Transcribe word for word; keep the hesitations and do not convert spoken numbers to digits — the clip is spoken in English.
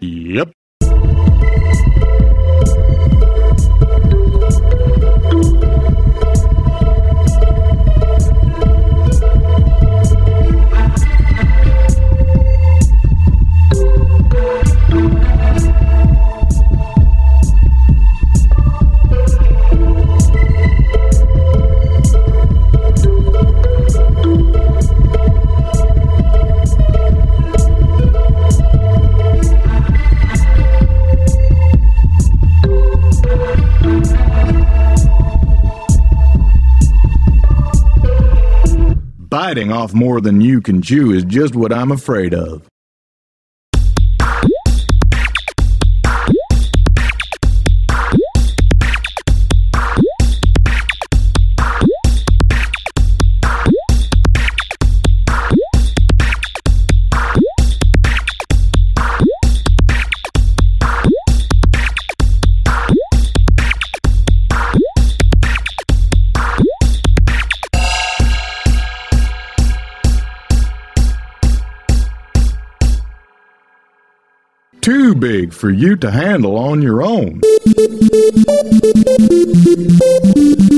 Yep. Biting off more than you can chew is just what I'm afraid of. Too big for you to handle on your own.